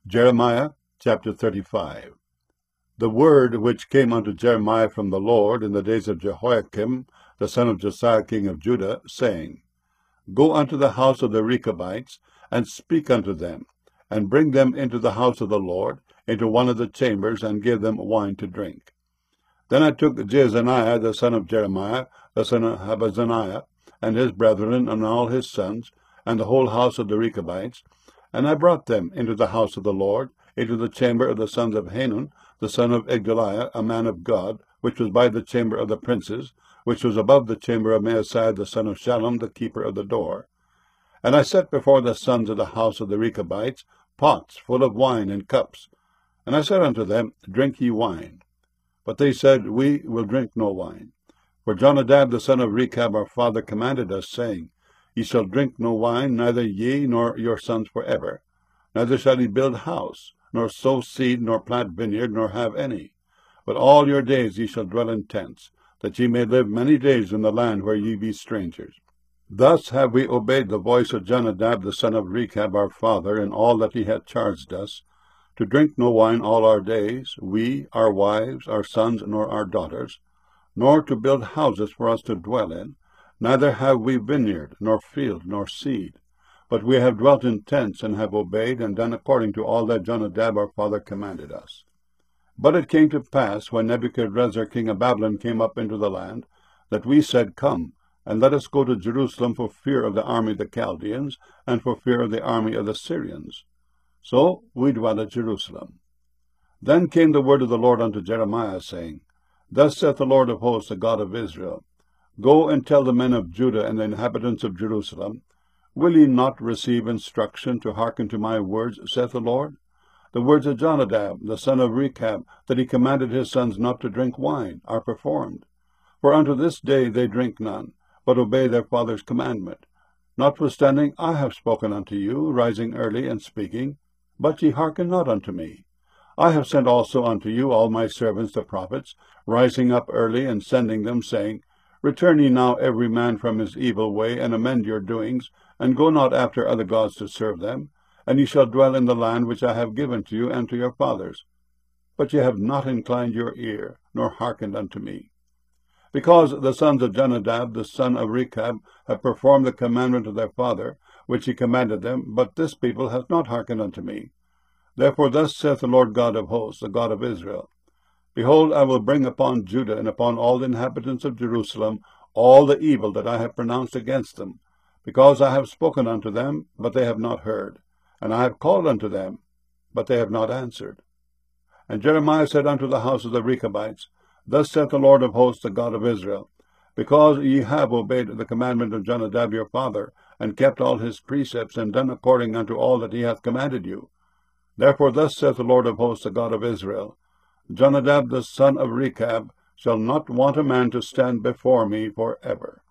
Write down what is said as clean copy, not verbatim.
Jeremiah chapter 35. The word which came unto Jeremiah from the Lord in the days of Jehoiakim, the son of Josiah king of Judah, saying, Go unto the house of the Rechabites, and speak unto them, and bring them into the house of the Lord, into one of the chambers, and give them wine to drink. Then I took Jaazaniah the son of Jeremiah, the son of Habazaniah, and his brethren, and all his sons, and the whole house of the Rechabites, and I brought them into the house of the Lord, into the chamber of the sons of Hanun, the son of Igdaliah, a man of God, which was by the chamber of the princes, which was above the chamber of Maaseiah the son of Shallum, the keeper of the door. And I set before the sons of the house of the Rechabites pots full of wine and cups. And I said unto them, Drink ye wine. But they said, We will drink no wine. For Jonadab the son of Rechab our father commanded us, saying, Ye shall drink no wine, neither ye nor your sons forever. Neither shall ye build house, nor sow seed, nor plant vineyard, nor have any. But all your days ye shall dwell in tents, that ye may live many days in the land where ye be strangers. Thus have we obeyed the voice of Jonadab the son of Rechab our father in all that he hath charged us, to drink no wine all our days, we, our wives, our sons, nor our daughters, nor to build houses for us to dwell in. Neither have we vineyard, nor field, nor seed. But we have dwelt in tents, and have obeyed and done according to all that Jonadab our father commanded us. But it came to pass, when Nebuchadrezzar king of Babylon came up into the land, that we said, Come, and let us go to Jerusalem for fear of the army of the Chaldeans, and for fear of the army of the Syrians. So we dwell at Jerusalem. Then came the word of the Lord unto Jeremiah, saying, Thus saith the Lord of hosts, the God of Israel, Go and tell the men of Judah and the inhabitants of Jerusalem, Will ye not receive instruction to hearken to my words, saith the Lord? The words of Jonadab, the son of Rechab, that he commanded his sons not to drink wine, are performed. For unto this day they drink none, but obey their father's commandment. Notwithstanding I have spoken unto you, rising early and speaking, but ye hearken not unto me. I have sent also unto you all my servants the prophets, rising up early and sending them, saying, Return ye now every man from his evil way, and amend your doings, and go not after other gods to serve them, and ye shall dwell in the land which I have given to you and to your fathers. But ye have not inclined your ear, nor hearkened unto me. Because the sons of Jonadab, the son of Rechab, have performed the commandment of their father, which he commanded them, but this people hath not hearkened unto me. Therefore thus saith the Lord God of hosts, the God of Israel, Behold, I will bring upon Judah and upon all the inhabitants of Jerusalem all the evil that I have pronounced against them, because I have spoken unto them, but they have not heard, and I have called unto them, but they have not answered. And Jeremiah said unto the house of the Rechabites, Thus saith the Lord of hosts, the God of Israel, Because ye have obeyed the commandment of Jonadab your father, and kept all his precepts, and done according unto all that he hath commanded you. Therefore thus saith the Lord of hosts, the God of Israel, Jonadab the son of Rechab shall not want a man to stand before me for ever.